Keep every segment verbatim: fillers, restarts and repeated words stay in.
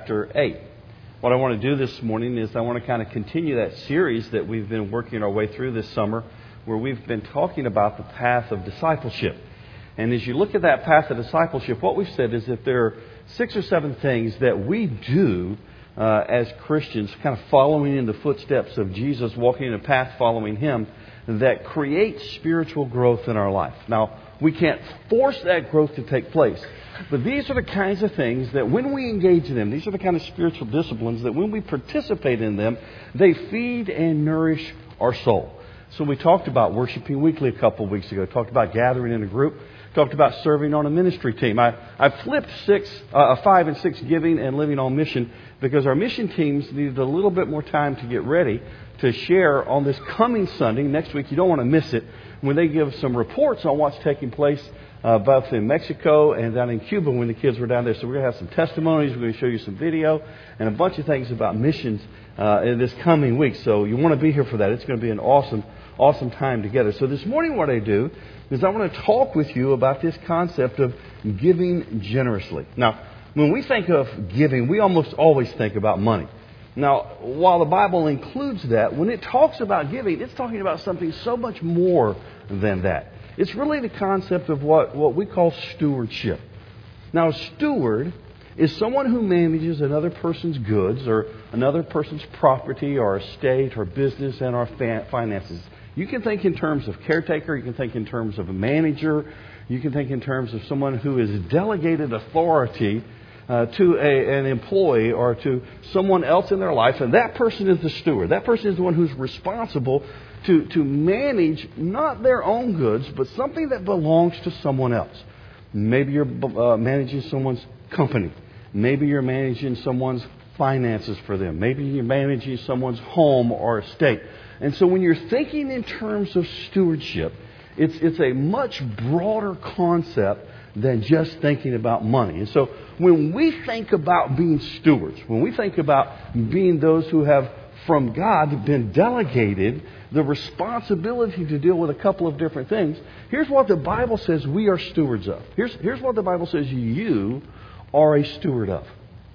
chapter eight. What I want to do this morning is I want to kind of continue that series that we've been working our way through this summer, where we've been talking about the path of discipleship. And as you look at that path of discipleship, what we've said is that there are six or seven things that we do uh, as Christians, kind of following in the footsteps of Jesus, walking in a path following Him, that create spiritual growth in our life. Now, we can't force that growth to take place. But these are the kinds of things that when we engage in them, these are the kind of spiritual disciplines that when we participate in them, they feed and nourish our soul. So we talked about worshiping weekly a couple of weeks ago. Talked about gathering in a group. Talked about serving on a ministry team. I, I flipped six, uh, five and six, giving and living on mission, because our mission teams needed a little bit more time to get ready to share on this coming Sunday. Next week, you don't want to miss it, when they give some reports on what's taking place uh, both in Mexico and down in Cuba when the kids were down there. So we're going to have some testimonies. We're going to show you some video and a bunch of things about missions uh, in this coming week. So you want to be here for that. It's going to be an awesome, awesome time together. So this morning what I do is I want to talk with you about this concept of giving generously. Now, when we think of giving, we almost always think about money. Now, while the Bible includes that, when it talks about giving, it's talking about something so much more than that. It's really the concept of what, what we call stewardship. Now, a steward is someone who manages another person's goods or another person's property or estate or business and our finances. You can think in terms of caretaker. You can think in terms of a manager. You can think in terms of someone who is delegated authority Uh, to a, an employee or to someone else in their life, and that person is the steward. That person is the one who's responsible to, to manage not their own goods, but something that belongs to someone else. Maybe you're uh, managing someone's company. Maybe you're managing someone's finances for them. Maybe you're managing someone's home or estate. And so when you're thinking in terms of stewardship, it's, it's a much broader concept than just thinking about money. And so when we think about being stewards, when we think about being those who have from God been delegated the responsibility to deal with a couple of different things, here's what the Bible says we are stewards of. Here's, here's what the Bible says you are a steward of.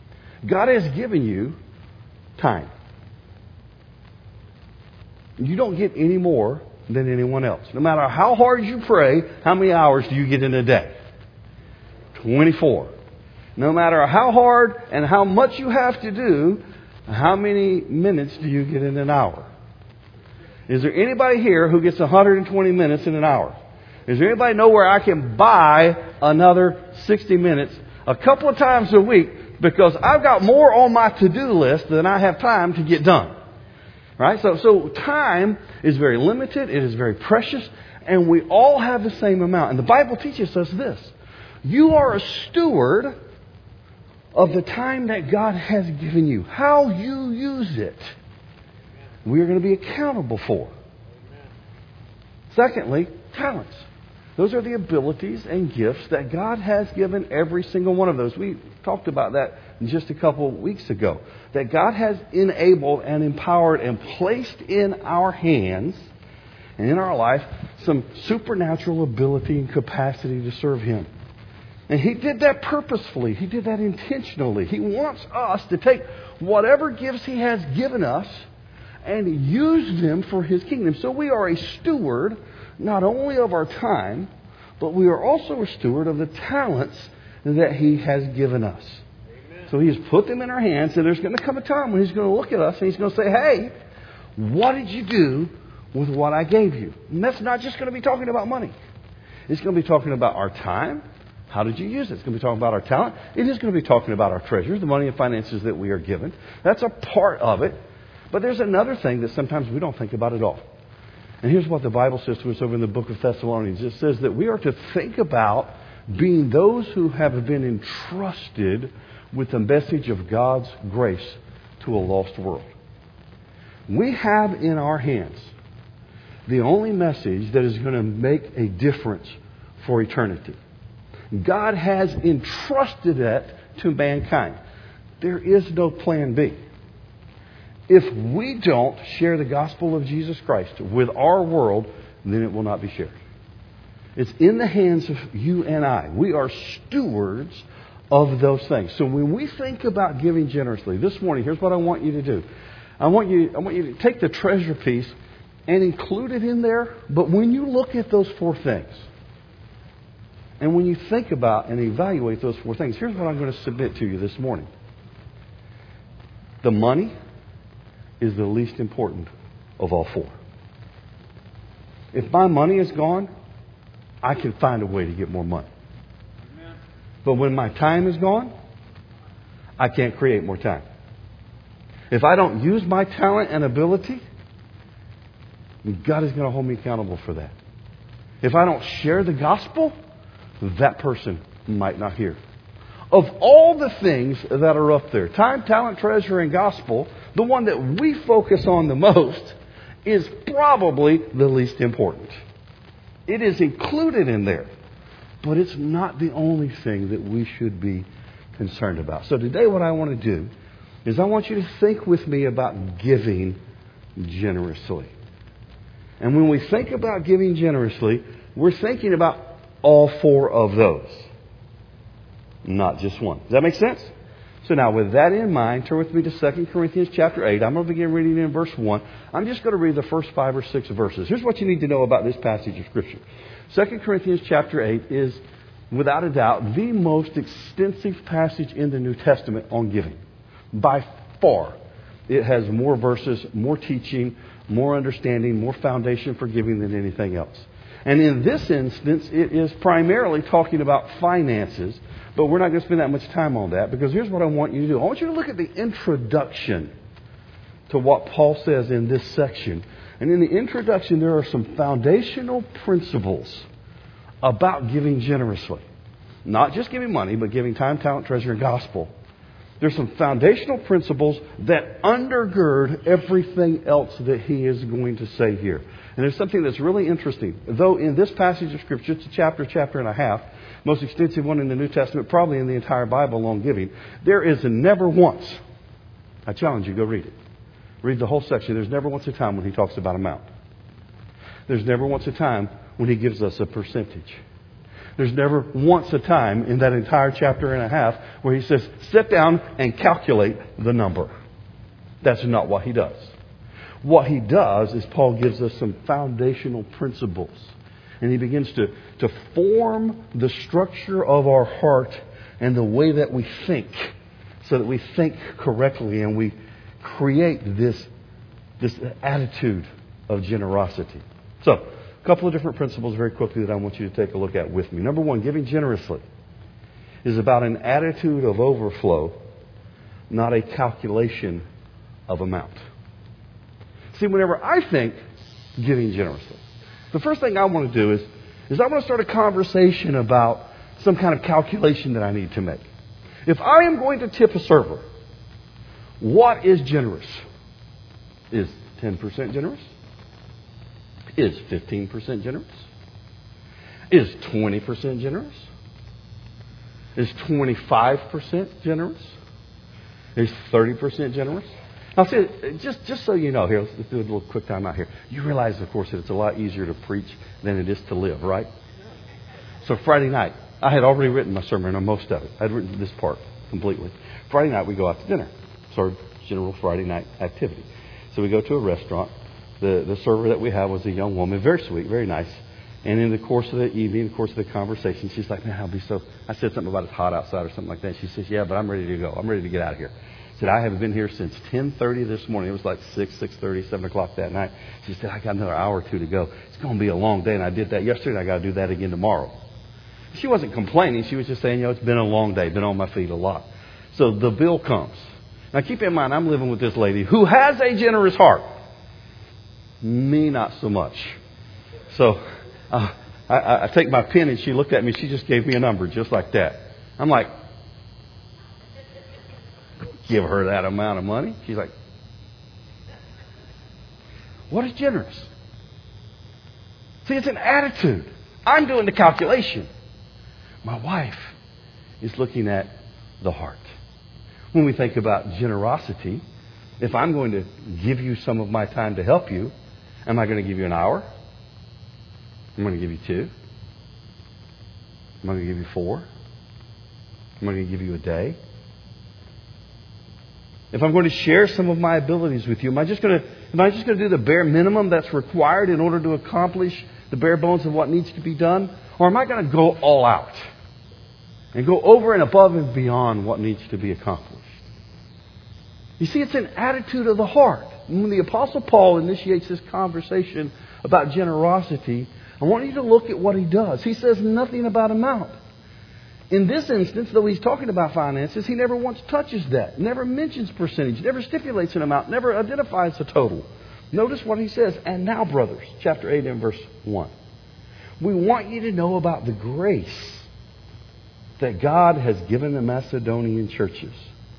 God has given you time. You don't get any more than anyone else. No matter how hard you pray, how many hours do you get in a day? twenty-four. No matter how hard and how much you have to do, how many minutes do you get in an hour? Is there anybody here who gets one hundred twenty minutes in an hour? Is there anybody know where I can buy another sixty minutes a couple of times a week, because I've got more on my to-do list than I have time to get done? Right? So, so time is very limited. It is very precious. And we all have the same amount. And the Bible teaches us this. You are a steward of the time that God has given you. How you use it, we are going to be accountable for. Secondly, talents. Those are the abilities and gifts that God has given every single one of those. We talked about that just a couple of weeks ago. That God has enabled and empowered and placed in our hands and in our life some supernatural ability and capacity to serve Him. And He did that purposefully. He did that intentionally. He wants us to take whatever gifts He has given us and use them for His kingdom. So we are a steward not only of our time, but we are also a steward of the talents that He has given us. Amen. So He has put them in our hands, and there's going to come a time when He's going to look at us and He's going to say, hey, what did you do with what I gave you? And that's not just going to be talking about money. It's going to be talking about our time. How did you use it? It's going to be talking about our talent. It is going to be talking about our treasures, the money and finances that we are given. That's a part of it. But there's another thing that sometimes we don't think about at all. And here's what the Bible says to us over in the book of Thessalonians. It says that we are to think about being those who have been entrusted with the message of God's grace to a lost world. We have in our hands the only message that is going to make a difference for eternity. God has entrusted that to mankind. There is no plan B. If we don't share the gospel of Jesus Christ with our world, then it will not be shared. It's in the hands of you and I. We are stewards of those things. So when we think about giving generously, this morning, here's what I want you to do. I want you, I want you to take the treasure piece and include it in there. But when you look at those four things, and when you think about and evaluate those four things, here's what I'm going to submit to you this morning. The money is the least important of all four. If my money is gone, I can find a way to get more money. But when my time is gone, I can't create more time. If I don't use my talent and ability, God is going to hold me accountable for that. If I don't share the gospel, that person might not hear. Of all the things that are up there, time, talent, treasure, and gospel, the one that we focus on the most is probably the least important. It is included in there, but it's not the only thing that we should be concerned about. So today what I want to do is I want you to think with me about giving generously. And when we think about giving generously, we're thinking about all four of those, not just one. Does that make sense? So now with that in mind, turn with me to Second Corinthians chapter eight. I'm going to begin reading in verse one. I'm just going to read the first five or six verses. Here's what you need to know about this passage of Scripture. Second Corinthians chapter eight is, without a doubt, the most extensive passage in the New Testament on giving. By far. It has more verses, more teaching, more understanding, more foundation for giving than anything else. And in this instance, it is primarily talking about finances, but we're not going to spend that much time on that, because here's what I want you to do. I want you to look at the introduction to what Paul says in this section. And in the introduction, there are some foundational principles about giving generously. Not just giving money, but giving time, talent, treasure, and gospel. There's some foundational principles that undergird everything else that he is going to say here. And there's something that's really interesting. Though in this passage of Scripture, it's a chapter, chapter and a half, most extensive one in the New Testament, probably in the entire Bible on giving, there is never once, I challenge you, go read it. Read the whole section. There's never once a time when he talks about amount. There's never once a time when he gives us a percentage. There's never once a time in that entire chapter and a half where he says, sit down and calculate the number. That's not what he does. What he does is Paul gives us some foundational principles. And he begins to, to form the structure of our heart and the way that we think, so that we think correctly and we create this, this attitude of generosity. So, a couple of different principles very quickly that I want you to take a look at with me. Number one, giving generously is about an attitude of overflow, not a calculation of amount. See, whenever I think giving generously, the first thing I want to do is, is I want to start a conversation about some kind of calculation that I need to make. If I am going to tip a server, what is generous? Is ten percent generous? Is fifteen percent generous? Is twenty percent generous? Is twenty-five percent generous? Is thirty percent generous? Now, see, just, just so you know, here, let's, let's do a little quick time out here. You realize, of course, that it's a lot easier to preach than it is to live, right? So Friday night, I had already written my sermon on most of it. I had written this part completely. Friday night, we go out to dinner. Sort of general Friday night activity. So we go to a restaurant. The, the server that we have was a young woman, very sweet, very nice. And in the course of the evening, in the course of the conversation, she's like, man, I'll be so... I said something about it's hot outside or something like that. She says, yeah, but I'm ready to go. I'm ready to get out of here. I said, I haven't been here since ten thirty this morning. It was like six, six thirty, seven o'clock that night. She said, I got another hour or two to go. It's going to be a long day, and I did that yesterday, and I got to do that again tomorrow. She wasn't complaining. She was just saying, you know, it's been a long day, been on my feet a lot. So the bill comes. Now, keep in mind, I'm living with this lady who has a generous heart. Me, not so much. So uh, I, I take my pen, and she looked at me. She just gave me a number just like that. I'm like, give her that amount of money? She's like, what is generous? See, it's an attitude. I'm doing the calculation. My wife is looking at the heart. When we think about generosity, if I'm going to give you some of my time to help you, am I going to give you an hour? I'm going to give you two. Am I going to give you four? Am I going to give you a day? If I'm going to share some of my abilities with you, am I just going to am I just going to do the bare minimum that's required in order to accomplish the bare bones of what needs to be done? Or am I going to go all out and go over and above and beyond what needs to be accomplished? You see, it's an attitude of the heart. When the Apostle Paul initiates this conversation about generosity, I want you to look at what he does. He says nothing about amount. In this instance, though he's talking about finances, he never once touches that, never mentions percentage, never stipulates an amount, never identifies a total. Notice what he says, and now, brothers, chapter eight and verse one. We want you to know about the grace that God has given the Macedonian churches.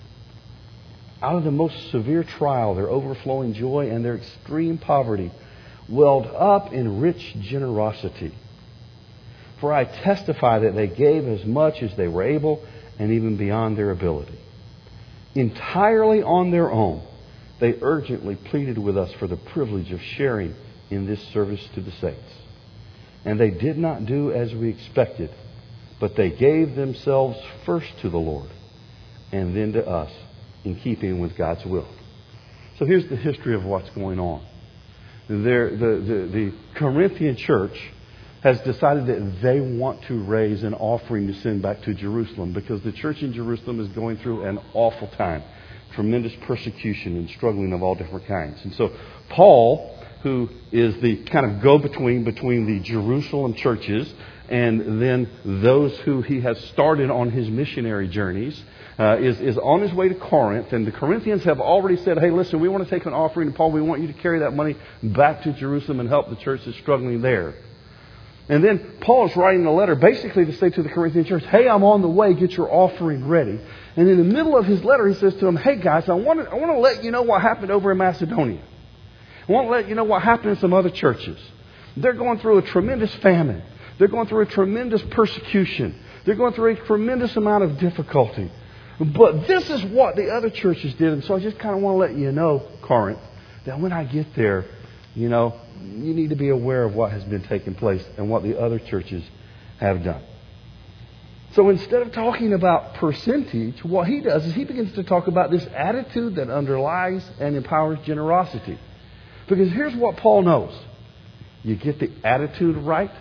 Out of the most severe trial, their overflowing joy and their extreme poverty welled up in rich generosity. For I testify that they gave as much as they were able and even beyond their ability. Entirely on their own, they urgently pleaded with us for the privilege of sharing in this service to the saints. And they did not do as we expected, but they gave themselves first to the Lord and then to us, in keeping with God's will. So here's the history of what's going on. There, the, the, the Corinthian church has decided that they want to raise an offering to send back to Jerusalem because the church in Jerusalem is going through an awful time. Tremendous persecution and struggling of all different kinds. And so Paul, who is the kind of go-between between the Jerusalem churches and then those who he has started on his missionary journeys, Uh, is, is on his way to Corinth, and the Corinthians have already said, hey, listen, we want to take an offering, and Paul, we want you to carry that money back to Jerusalem and help the church that's struggling there. And then Paul is writing a letter basically to say to the Corinthian church, hey, I'm on the way, get your offering ready. And in the middle of his letter, he says to them, hey, guys, I want to, I want to let you know what happened over in Macedonia. I want to let you know what happened in some other churches. They're going through a tremendous famine. They're going through a tremendous persecution. They're going through a tremendous amount of difficulty. But this is what the other churches did. And so I just kind of want to let you know, Corinth, that when I get there, you know, you need to be aware of what has been taking place and what the other churches have done. So instead of talking about percentage, what he does is he begins to talk about this attitude that underlies and empowers generosity. Because here's what Paul knows. You get the attitude right,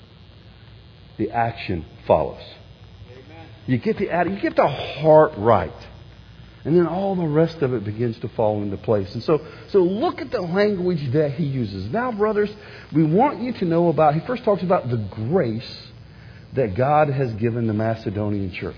the action follows. You get the attitude, you get the heart right. And then all the rest of it begins to fall into place. And so, so look at the language that he uses. Now, brothers, we want you to know about, he first talks about the grace that God has given the Macedonian church.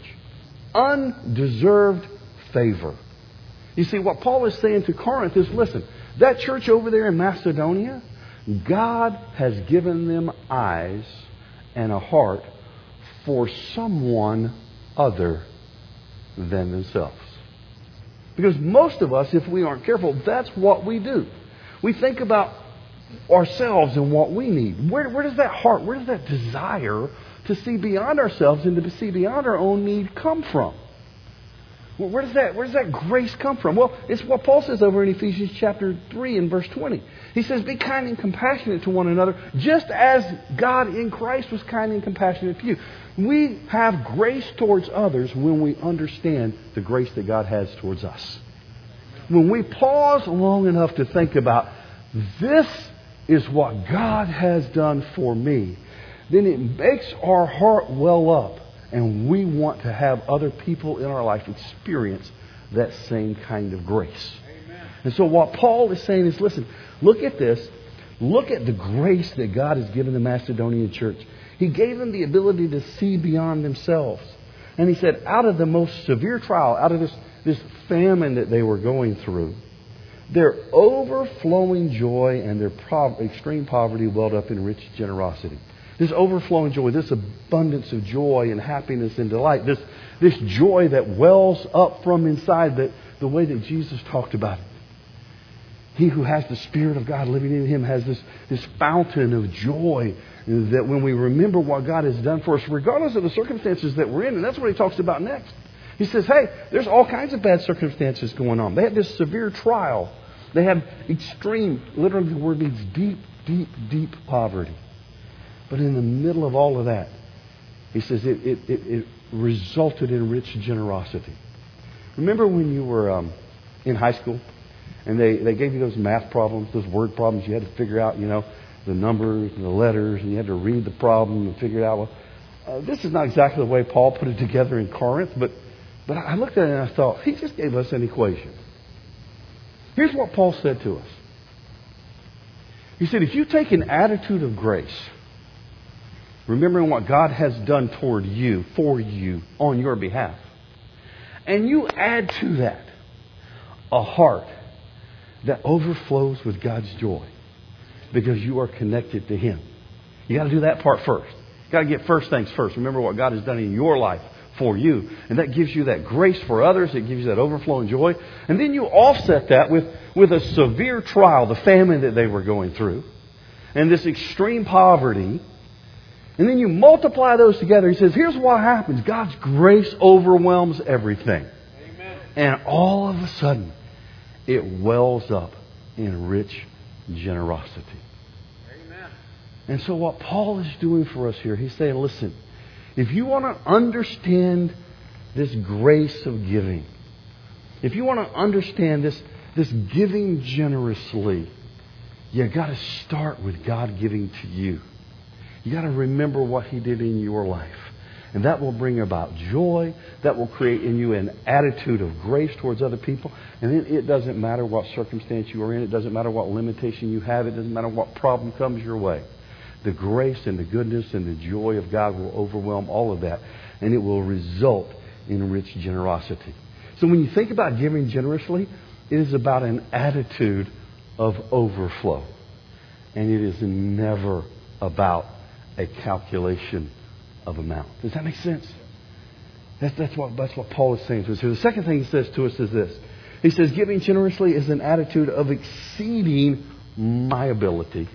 Undeserved favor. You see, what Paul is saying to Corinth is, listen, that church over there in Macedonia, God has given them eyes and a heart for someone other than themselves. Because most of us, if we aren't careful, that's what we do. We think about ourselves and what we need. Where, where does that heart, where does that desire to see beyond ourselves and to see beyond our own need come from? Well, where does that, where does that grace come from? Well, it's what Paul says over in Ephesians chapter three and verse twenty. He says, be kind and compassionate to one another, just as God in Christ was kind and compassionate to you. We have grace towards others when we understand the grace that God has towards us. When we pause long enough to think about, this is what God has done for me, then it makes our heart well up. And we want to have other people in our life experience that same kind of grace. Amen. And so what Paul is saying is, listen, look at this. Look at the grace that God has given the Macedonian church. He gave them the ability to see beyond themselves. And he said, out of the most severe trial, out of this, this famine that they were going through, their overflowing joy and their pro- extreme poverty welled up in rich generosity. This overflowing joy, this abundance of joy and happiness and delight, this, this joy that wells up from inside, that the way that Jesus talked about it. He who has the Spirit of God living in him has this, this fountain of joy that when we remember what God has done for us, regardless of the circumstances that we're in, and that's what he talks about next. He says, hey, there's all kinds of bad circumstances going on. They had this severe trial. They had extreme, literally the word means deep, deep, deep poverty. But in the middle of all of that, He says it, it, it, it resulted in rich generosity. Remember when you were um, in high school and they, they gave you those math problems, those word problems you had to figure out, you know, the numbers and the letters, and you had to read the problem and figure it out. Well, uh, this is not exactly the way Paul put it together in Corinth, but, but I looked at it and I thought, he just gave us an equation. Here's what Paul said to us. He said, if you take an attitude of grace, remembering what God has done toward you, for you, on your behalf, and you add to that a heart that overflows with God's joy because you are connected to Him. You got to do that part first. You got to get first things first. Remember what God has done in your life for you. And that gives you that grace for others. It gives you that overflowing joy. And then you offset that with, with a severe trial, the famine that they were going through, and this extreme poverty. And then you multiply those together. He says, here's what happens. God's grace overwhelms everything. Amen. And all of a sudden, it wells up in rich generosity. Amen. And so what Paul is doing for us here, he's saying, listen, if you want to understand this grace of giving, if you want to understand this, this giving generously, you got to start with God giving to you. You got to remember what He did in your life. And that will bring about joy. That will create in you an attitude of grace towards other people. And then it doesn't matter what circumstance you are in. It doesn't matter what limitation you have. It doesn't matter what problem comes your way. The grace and the goodness and the joy of God will overwhelm all of that. And it will result in rich generosity. So when you think about giving generously, it is about an attitude of overflow. And it is never about a calculation of amount. Does that make sense? That's, that's, what, that's what Paul is saying to us here. The second thing he says to us is this. He says, giving generously is an attitude of exceeding my ability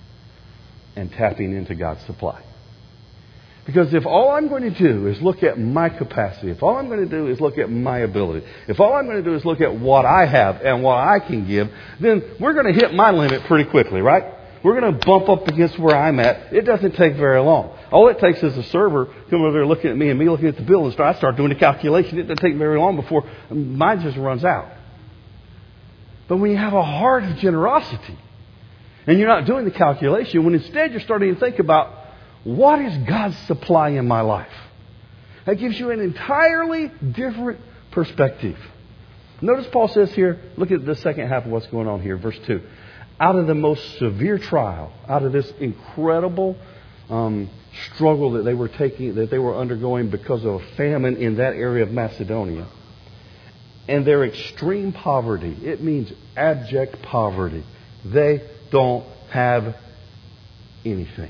and tapping into God's supply. Because if all I'm going to do is look at my capacity, if all I'm going to do is look at my ability, if all I'm going to do is look at what I have and what I can give, then we're going to hit my limit pretty quickly, right? We're going to bump up against where I'm at. It doesn't take very long. All it takes is a server coming over there looking at me and me looking at the bill and start, I start doing the calculation. It doesn't take very long before mine just runs out. But when you have a heart of generosity and you're not doing the calculation, when instead you're starting to think about what is God's supply in my life, that gives you an entirely different perspective. Notice Paul says here, look at the second half of what's going on here, verse two. Out of the most severe trial, out of this incredible um, struggle that they were taking, that they were undergoing because of a famine in that area of Macedonia, and their extreme poverty, it means abject poverty. They don't have anything.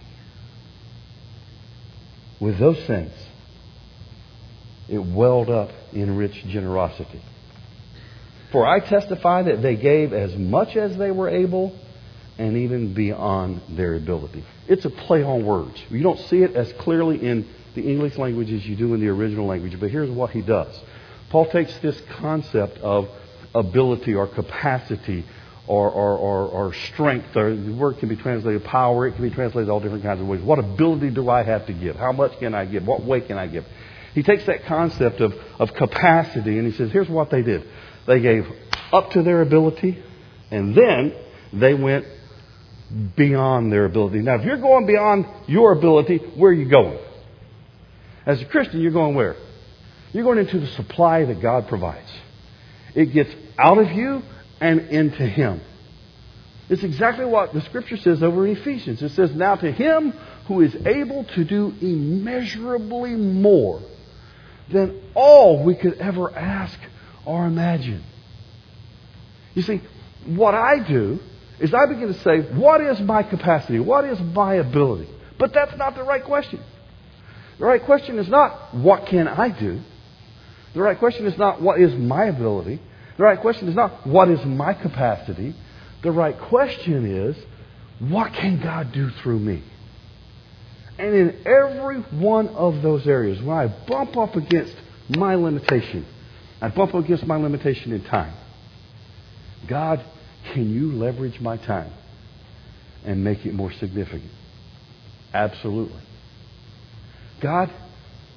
With those things, it welled up in rich generosity. For I testify that they gave as much as they were able and even beyond their ability. It's a play on words. You don't see it as clearly in the English language as you do in the original language. But here's what he does. Paul takes this concept of ability or capacity or, or, or, or strength. Or the word can be translated power. It can be translated all different kinds of ways. What ability do I have to give? How much can I give? What way can I give? He takes that concept of, of capacity and he says, here's what they did. They gave up to their ability, and then they went beyond their ability. Now, if you're going beyond your ability, where are you going? As a Christian, you're going where? You're going into the supply that God provides. It gets out of you and into Him. It's exactly what the Scripture says over in Ephesians. It says, now to Him who is able to do immeasurably more than all we could ever ask or imagine. You see, what I do is I begin to say, what is my capacity? What is my ability? But that's not the right question. The right question is not, what can I do? The right question is not, what is my ability? The right question is not, what is my capacity? The right question is, what can God do through me? And in every one of those areas, when I bump up against my limitation, I bump up against my limitation in time. God, can you leverage my time and make it more significant? Absolutely. God,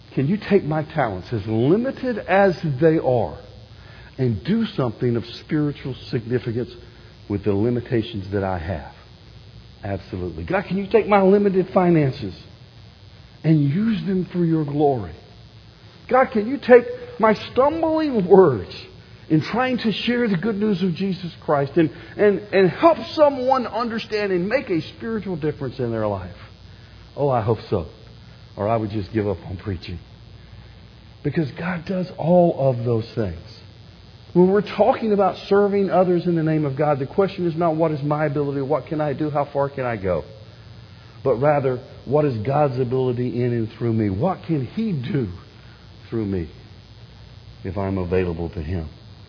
can you take my talents, as limited as they are, and do something of spiritual significance with the limitations that I have? Absolutely. God, can you take my limited finances and use them for your glory? God, can you take my stumbling words in trying to share the good news of Jesus Christ and, and, and help someone understand and make a spiritual difference in their life? Oh, I hope so. Or I would just give up on preaching. Because God does all of those things. When we're talking about serving others in the name of God, the question is not what is my ability, what can I do, how far can I go? But rather, what is God's ability in and through me? What can He do through me if I'm available to Him?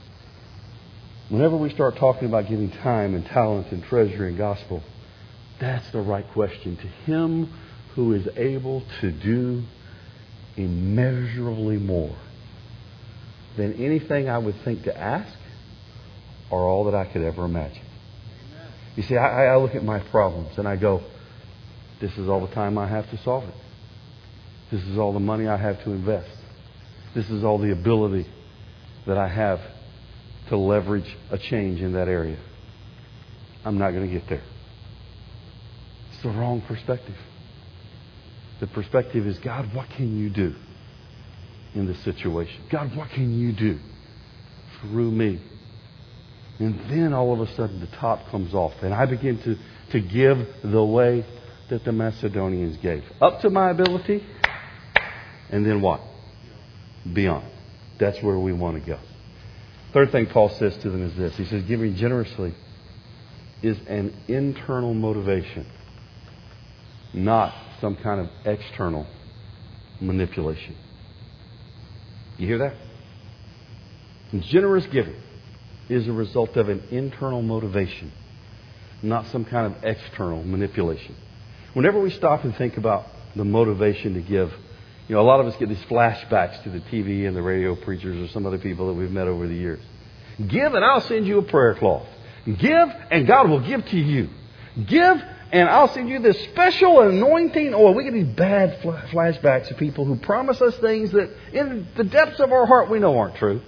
Whenever we start talking about giving time and talent and treasure and gospel, that's the right question. To Him who is able to do immeasurably more than anything I would think to ask or all that I could ever imagine. Amen. You see, I, I look at my problems and I go, this is all the time I have to solve it. This is all the money I have to invest. This is all the ability that I have to leverage a change in that area. I'm not going to get there. It's the wrong perspective. The perspective is, God, what can you do in this situation? God, what can you do through me? And then all of a sudden the top comes off and I begin to, to give the way that the Macedonians gave. Up to my ability, and then what? Beyond. That's where we want to go. Third thing Paul says to them is this. He says, giving generously is an internal motivation, not some kind of external manipulation. You hear that? And generous giving is a result of an internal motivation, not some kind of external manipulation. Whenever we stop and think about the motivation to give, you know, a lot of us get these flashbacks to the T V and the radio preachers or some other people that we've met over the years. Give and I'll send you a prayer cloth. Give and God will give to you. Give and I'll send you this special anointing oil. We get these bad flashbacks of people who promise us things that in the depths of our heart we know aren't true.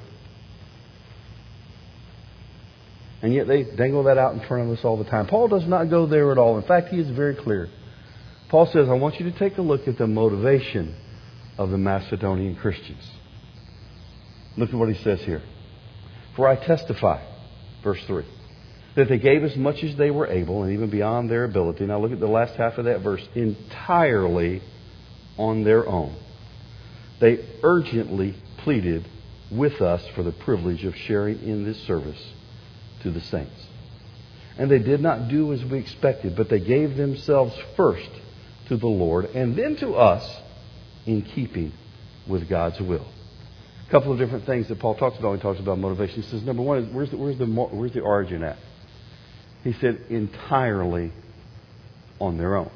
And yet they dangle that out in front of us all the time. Paul does not go there at all. In fact, he is very clear. Paul says, I want you to take a look at the motivation of the Macedonian Christians. Look at what he says here. For I testify, verse three, that they gave as much as they were able and even beyond their ability. Now look at the last half of that verse. Entirely on their own. They urgently pleaded with us for the privilege of sharing in this service to the saints. And they did not do as we expected, but they gave themselves first to the Lord and then to us in keeping with God's will. A couple of different things that Paul talks about when he talks about motivation. He says, number one, is where's the, where's the, where's the origin at? He said, entirely on their own.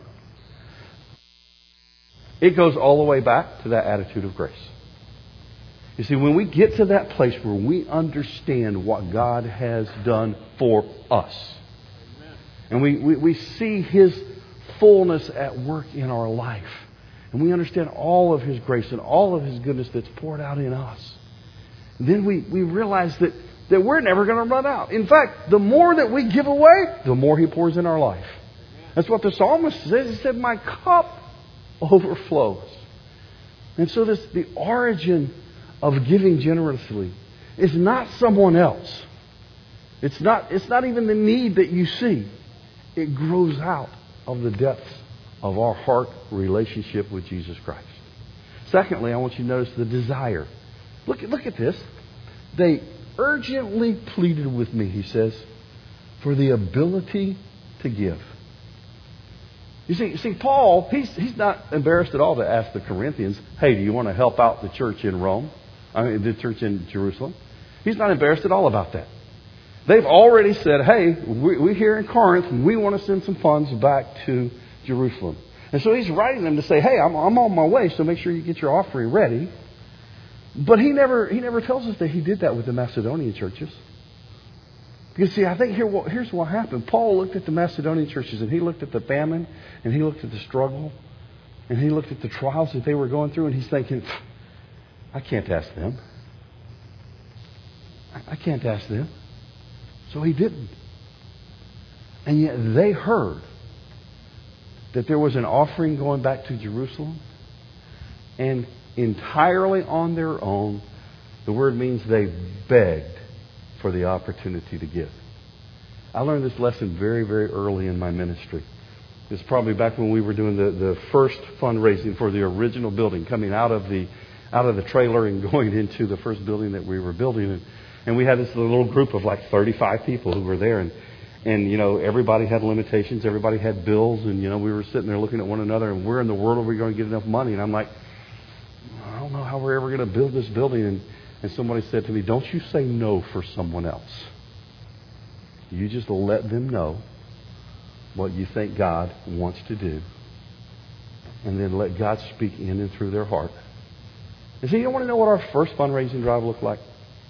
It goes all the way back to that attitude of grace. You see, when we get to that place where we understand what God has done for us, Amen. and we, we, we see His fullness at work in our life, and we understand all of His grace and all of His goodness that's poured out in us, then we, we realize that, that we're never going to run out. In fact, the more that we give away, the more He pours in our life. That's what the psalmist says. He said, my cup overflows. And so this the origin of giving generously is not someone else. It's not, it's not even the need that you see. It grows out of the depths of our heart relationship with Jesus Christ. Secondly, I want you to notice the desire. Look, look at this. They urgently pleaded with me, he says, for the ability to give. You see, you see, Paul, he's, he's not embarrassed at all to ask the Corinthians, hey, do you want to help out the church in Rome? I mean, the church in Jerusalem. He's not embarrassed at all about that. They've already said, hey, we, we're here in Corinth and we want to send some funds back to Jerusalem. And so he's writing them to say, hey, I'm, I'm on my way, so make sure you get your offering ready. But he never he never tells us that he did that with the Macedonian churches. Because, see, I think here, here's what happened. Paul looked at the Macedonian churches and he looked at the famine and he looked at the struggle. And he looked at the trials that they were going through, and he's thinking, I can't ask them. I can't ask them. So he didn't. And yet they heard that there was an offering going back to Jerusalem. And entirely on their own, the word means they begged for the opportunity to give. I learned this lesson very, very early in my ministry. It's probably back when we were doing the, the first fundraising for the original building, coming out of the out of the trailer and going into the first building that we were building. And, and we had this little group of like thirty-five people who were there. And, and, you know, everybody had limitations. Everybody had bills. And, you know, we were sitting there looking at one another. And where in the world are we going to get enough money? And I'm like, I don't know how we're ever going to build this building. And, and somebody said to me, don't you say no for someone else. You just let them know what you think God wants to do, and then let God speak in and through their heart. And see, you want to know what our first fundraising drive looked like?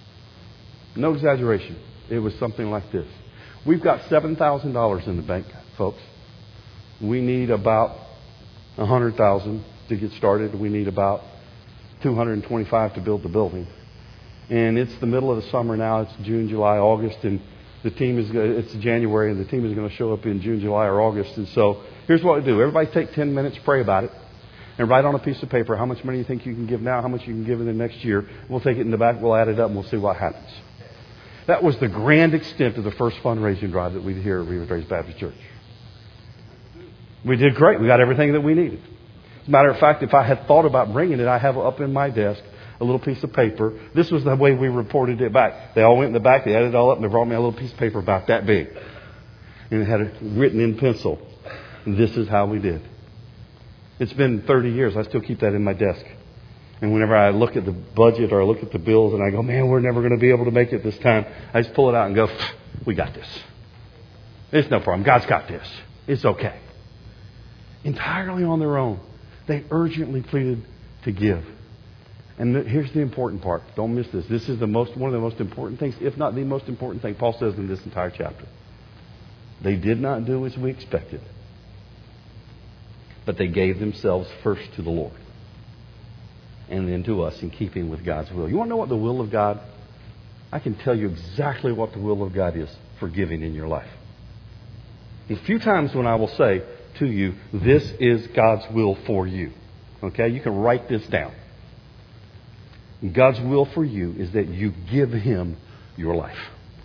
No exaggeration. It was something like this. We've got seven thousand dollars in the bank, folks. We need about one hundred thousand dollars to get started. We need about two hundred twenty-five dollars to build the building. And it's the middle of the summer now. It's June, July, August, and the team is, it's January, and the team is going to show up in June, July, or August. And so here's what we do. Everybody take ten minutes, pray about it, and write on a piece of paper how much money you think you can give now, how much you can give in the next year. We'll take it in the back, we'll add it up, and we'll see what happens. That was the grand extent of the first fundraising drive that we did here at Riva Grace Baptist Church. We did great. We got everything that we needed. As a matter of fact, if I had thought about bringing it, I have up in my desk a little piece of paper. This was the way we reported it back. They all went in the back, they added it all up, and they brought me a little piece of paper about that big. And it had it written in pencil. This is how we did. It's been thirty years. I still keep that in my desk. And whenever I look at the budget or I look at the bills and I go, man, we're never going to be able to make it this time, I just pull it out and go, we got this. It's no problem. God's got this. It's okay. Entirely on their own, they urgently pleaded to give. And the, here's the important part. Don't miss this. This is the most one of the most important things, if not the most important thing Paul says in this entire chapter. They did not do as we expected, but they gave themselves first to the Lord and then to us in keeping with God's will. You want to know what the will of God? I can tell you exactly what the will of God is for giving in your life. A few times when I will say to you, this is God's will for you. Okay? You can write this down. God's will for you is that you give Him your life.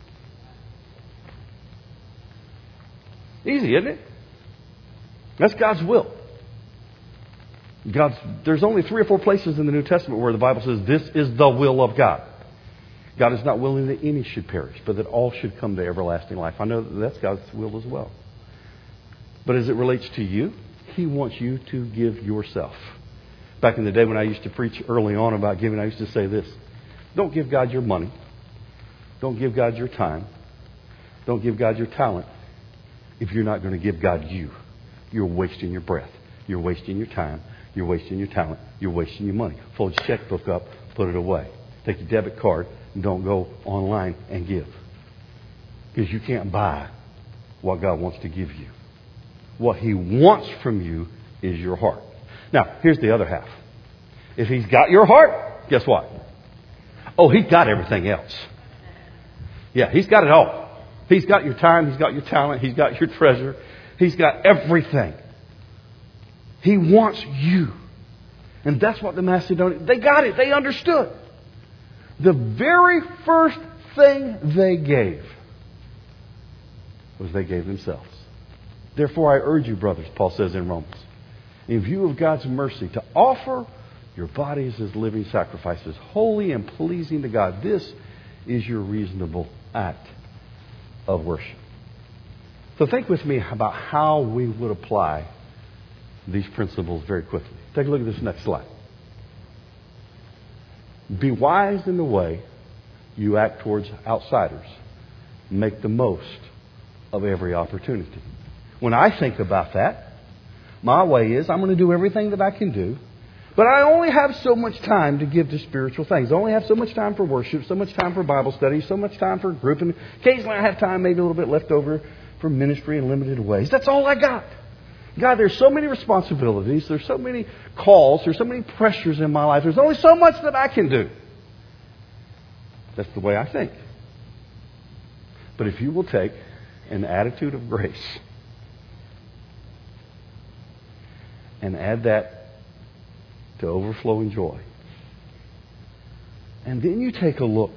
Easy, isn't it? That's God's will. God's, there's only three or four places in the New Testament where the Bible says this is the will of God. God is not willing that any should perish, but that all should come to everlasting life. I know that that's God's will as well. But as it relates to you, He wants you to give yourself. Back in the day when I used to preach early on about giving, I used to say this. Don't give God your money. Don't give God your time. Don't give God your talent if you're not going to give God you. You're wasting your breath. You're wasting your time. You're wasting your talent. You're wasting your money. Fold your checkbook up. Put it away. Take your debit card and don't go online and give. Because you can't buy what God wants to give you. What He wants from you is your heart. Now, here's the other half. If He's got your heart, guess what? Oh, He's got everything else. Yeah, He's got it all. He's got your time. He's got your talent. He's got your treasure. He's got everything. He wants you. And that's what the Macedonians, they got it. They understood. The very first thing they gave was they gave themselves. Therefore, I urge you, brothers, Paul says in Romans, in view of God's mercy, to offer your bodies as living sacrifices, holy and pleasing to God. This is your reasonable act of worship. So think with me about how we would apply these principles very quickly. Take a look at this next slide. Be wise in the way you act towards outsiders. Make the most of every opportunity. When I think about that, my way is I'm going to do everything that I can do, but I only have so much time to give to spiritual things. I only have so much time for worship, so much time for Bible study, so much time for group, and occasionally I have time, maybe a little bit left over for ministry in limited ways. That's all I got. God, there's so many responsibilities. There's so many calls. There's so many pressures in my life. There's only so much that I can do. That's the way I think. But if you will take an attitude of grace and add that to overflowing joy, and then you take a look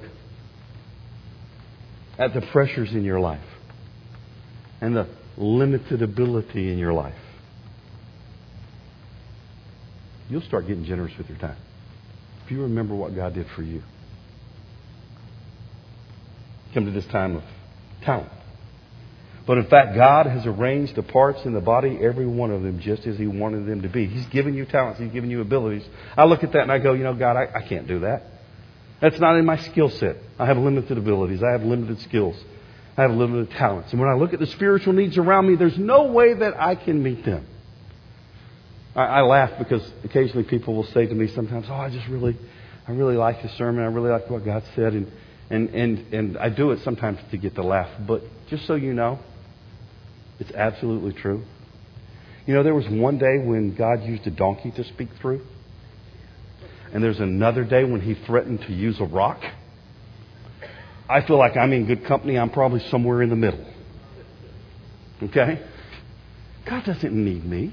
at the pressures in your life and the limited ability in your life, you'll start getting generous with your time. If you remember what God did for you. Come to this time of talent. But in fact, God has arranged the parts in the body, every one of them, just as He wanted them to be. He's given you talents. He's given you abilities. I look at that and I go, you know, God, I, I can't do that. That's not in my skill set. I have limited abilities. I have limited skills. I have limited talents. And when I look at the spiritual needs around me, there's no way that I can meet them. I, I laugh because occasionally people will say to me sometimes, oh, I just really, I really like the sermon. I really like what God said. And, and, and, and I do it sometimes to get the laugh. But just so you know, it's absolutely true. You know, there was one day when God used a donkey to speak through. And there's another day when He threatened to use a rock. I feel like I'm in good company. I'm probably somewhere in the middle. Okay? God doesn't need me.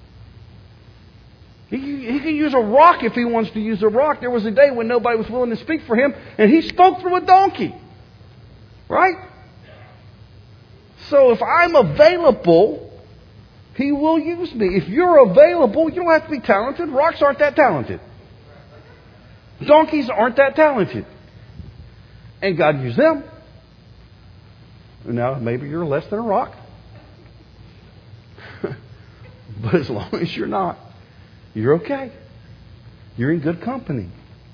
He, he can use a rock if He wants to use a rock. There was a day when nobody was willing to speak for Him, and He spoke through a donkey. Right? So if I'm available, He will use me. If you're available, you don't have to be talented. Rocks aren't that talented. Donkeys aren't that talented. And God used them. Now, maybe you're less than a rock. But as long as you're not, you're okay. You're in good company.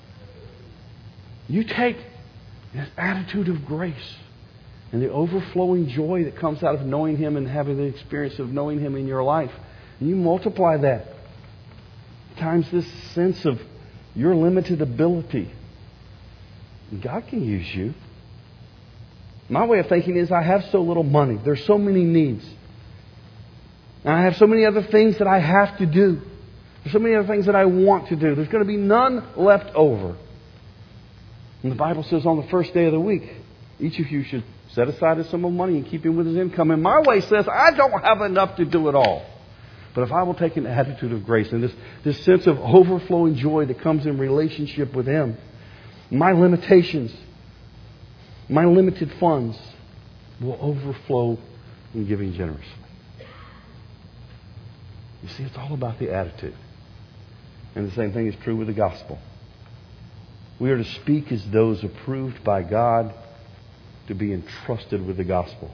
You take this attitude of grace and the overflowing joy that comes out of knowing Him and having the experience of knowing Him in your life, and you multiply that times this sense of your limited ability. God can use you. My way of thinking is I have so little money. There's so many needs. And I have so many other things that I have to do. There's so many other things that I want to do. There's going to be none left over. And the Bible says on the first day of the week, each of you should set aside a sum of money and keep him with his income. And my way says I don't have enough to do it all. But if I will take an attitude of grace and this, this sense of overflowing joy that comes in relationship with Him, my limitations, my limited funds will overflow in giving generously. You see, it's all about the attitude. And the same thing is true with the gospel. We are to speak as those approved by God to be entrusted with the gospel.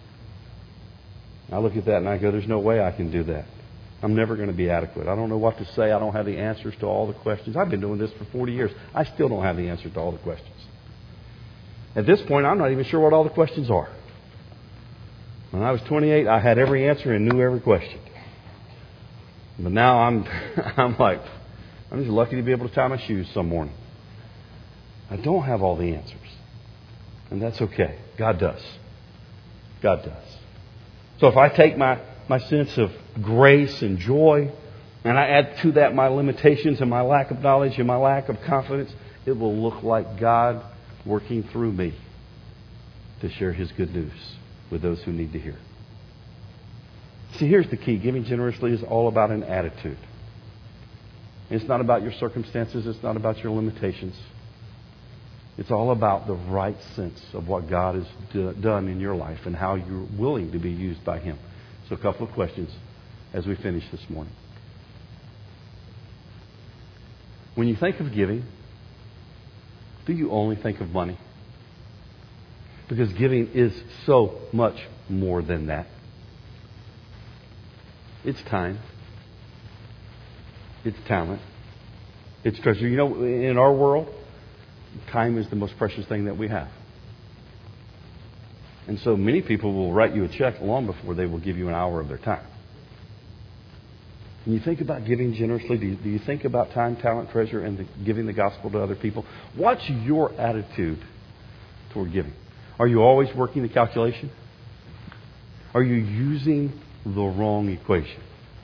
I look at that and I go, there's no way I can do that. I'm never going to be adequate. I don't know what to say. I don't have the answers to all the questions. I've been doing this for forty years. I still don't have the answer to all the questions. At this point, I'm not even sure what all the questions are. When I was twenty-eight, I had every answer and knew every question. But now I'm, I'm like, I'm just lucky to be able to tie my shoes some morning. I don't have all the answers. And that's okay. God does. God does. So if I take my, my sense of grace and joy, and I add to that my limitations and my lack of knowledge and my lack of confidence, it will look like God working through me to share His good news with those who need to hear. See, here's the key. Giving generously is all about an attitude. It's not about your circumstances. It's not about your limitations. It's all about the right sense of what God has do, done in your life and how you're willing to be used by Him. So a couple of questions as we finish this morning. When you think of giving, do you only think of money? Because giving is so much more than that. It's time. It's talent. It's treasure. You know, in our world, time is the most precious thing that we have. And so many people will write you a check long before they will give you an hour of their time. When you think about giving generously, do you, do you think about time, talent, treasure, and the, giving the gospel to other people? What's your attitude toward giving? Are you always working the calculation? Are you using the wrong equation?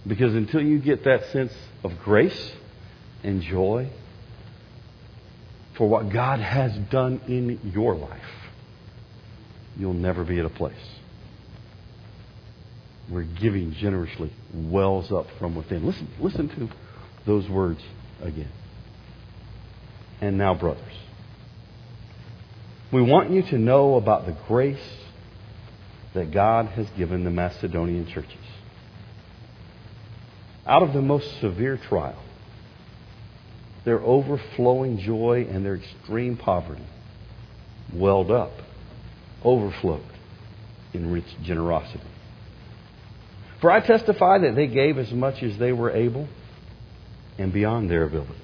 Because until you get that sense of grace and joy for what God has done in your life, you'll never be at a place where giving generously wells up from within. Listen, listen to those words again. And now, brothers, we want you to know about the grace that God has given the Macedonian churches. Out of the most severe trial, their overflowing joy and their extreme poverty welled up, overflowed in rich generosity. For I testify that they gave as much as they were able and beyond their ability.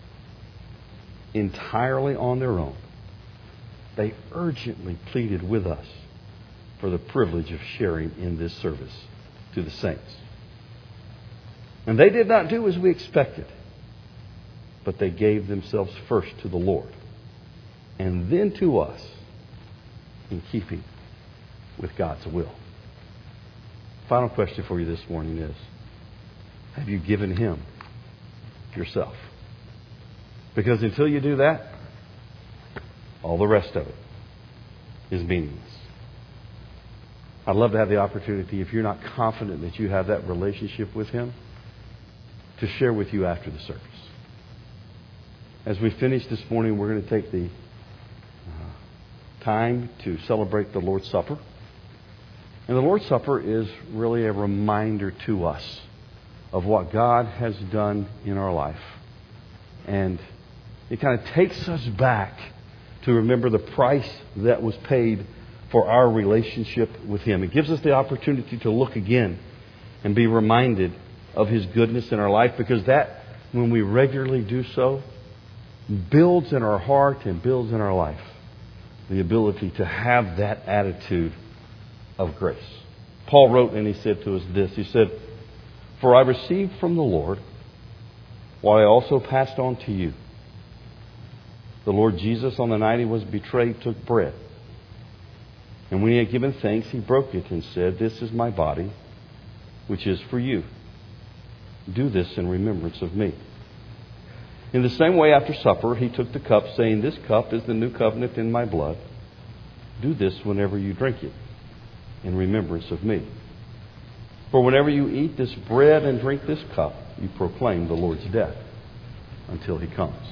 Entirely on their own, they urgently pleaded with us for the privilege of sharing in this service to the saints. And they did not do as we expected, but they gave themselves first to the Lord and then to us, in keeping with God's will. Final question for you this morning is, have you given Him yourself? Because until you do that, all the rest of it is meaningless. I'd love to have the opportunity, if you're not confident that you have that relationship with Him, to share with you after the service. As we finish this morning, we're going to take the uh, time to celebrate the Lord's Supper. And the Lord's Supper is really a reminder to us of what God has done in our life. And it kind of takes us back to remember the price that was paid for our relationship with Him. It gives us the opportunity to look again and be reminded of His goodness in our life, because that, when we regularly do so, builds in our heart and builds in our life the ability to have that attitude of grace. Paul wrote and he said to us this. He said, "For I received from the Lord what I also passed on to you. The Lord Jesus, on the night He was betrayed, took bread. And when He had given thanks, He broke it and said, 'This is my body, which is for you. Do this in remembrance of me.' In the same way, after supper, He took the cup, saying, 'This cup is the new covenant in my blood. Do this whenever you drink it, in remembrance of me. For whenever you eat this bread and drink this cup, you proclaim the Lord's death until He comes.'"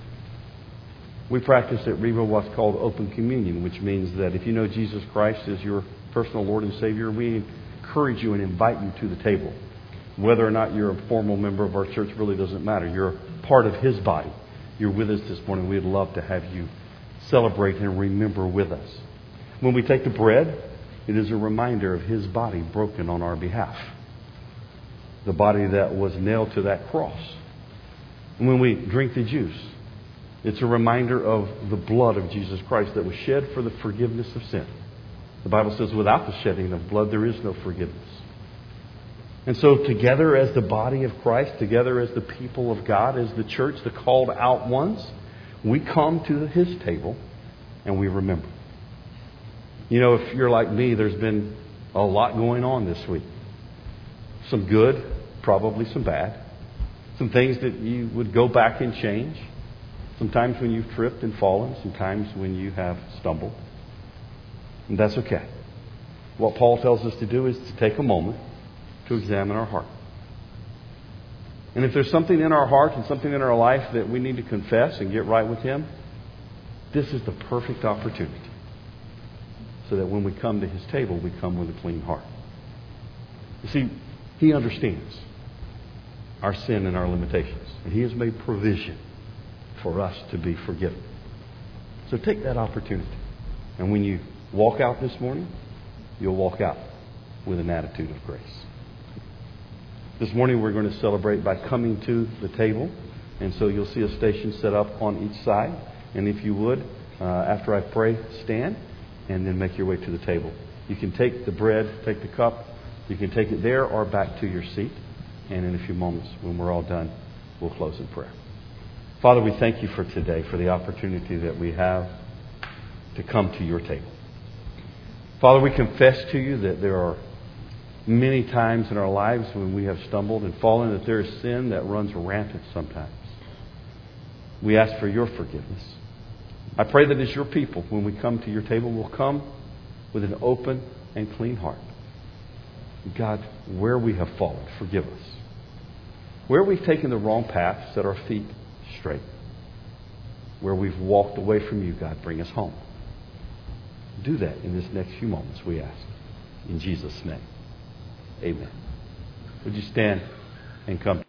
We practice at Riva what's called open communion, which means that if you know Jesus Christ as your personal Lord and Savior, we encourage you and invite you to the table. Whether or not you're a formal member of our church really doesn't matter. You're part of His body. You're with us this morning. We'd love to have you celebrate and remember with us. When we take the bread, it is a reminder of His body broken on our behalf. The body that was nailed to that cross. And when we drink the juice, it's a reminder of the blood of Jesus Christ that was shed for the forgiveness of sin. The Bible says without the shedding of blood, there is no forgiveness. And so together as the body of Christ, together as the people of God, as the church, the called out ones, we come to His table and we remember. You know, if you're like me, there's been a lot going on this week. Some good, probably some bad. Some things that you would go back and change. Sometimes when you've tripped and fallen. Sometimes when you have stumbled. And that's okay. What Paul tells us to do is to take a moment to examine our heart. And if there's something in our heart and something in our life that we need to confess and get right with Him, this is the perfect opportunity. So that when we come to His table, we come with a clean heart. You see, He understands our sin and our limitations. And He has made provision for us to be forgiven. So take that opportunity. And when you walk out this morning, you'll walk out with an attitude of grace. This morning we're going to celebrate by coming to the table. And so you'll see a station set up on each side. And if you would, uh, after I pray, stand and then make your way to the table. You can take the bread, take the cup. You can take it there or back to your seat. And in a few moments, when we're all done, we'll close in prayer. Father, we thank You for today, for the opportunity that we have to come to Your table. Father, we confess to You that there are Many times in our lives when we have stumbled and fallen, that there is sin that runs rampant sometimes. We ask for your forgiveness. I pray that as your people, when we come to your table, we'll come with an open and clean heart. God, where we have fallen, forgive us. Where we've taken the wrong path, set our feet straight. Where we've walked away from you, God, bring us home. Do that in this next few moments, we ask. In Jesus' name, amen. Would you stand and come?